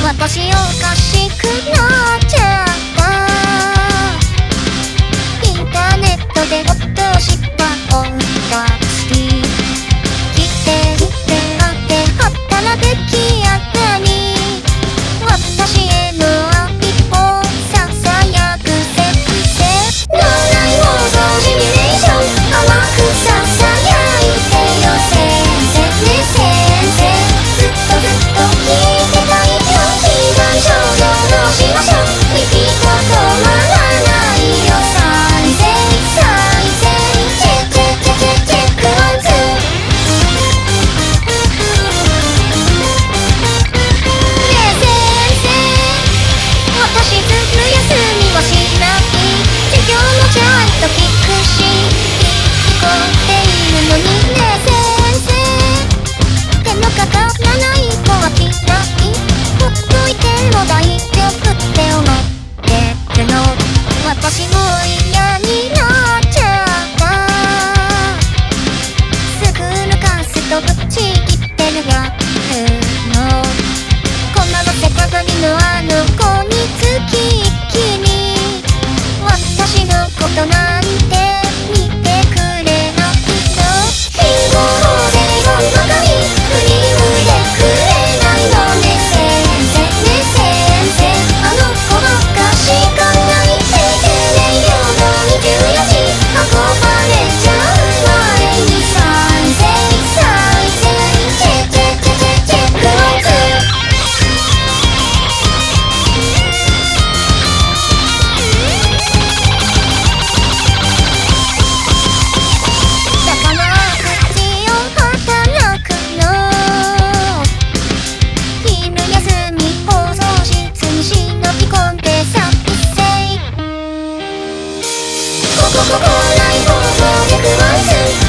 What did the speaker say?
私おかしくなっちゃった。インターネットで落とした音楽好き。来て会って働きやがに私への愛をささやくせ脳内妄想シミュレーション甘くささやいてよ先生ね先生ずっとずっと聞いてたいよ被害症状どうしましょうリピート止まらないよ再生再生チェックチェックチェックチェックワンツーねえ先生私ずる休みはしない授業もちゃんと聞くし聞こえているのにね先生でもかからない子は嫌いほっといても大丈夫って思ってるの私も嫌になっちゃったスクールカスとぶち切ってるやつのこんなのせかがみのあの子につき一気に私のことなんて見てくれないの貧乏法で本の髪振り向いてくれないのね先生ね先生あの子ばっかしかないっててね夜の24時運ばれちゃう前に再生再生チェックチェックチェックチェックワンツーだから口を働くの昼休み放送室に忍び込んでさ一斉ここここライ放送で食わず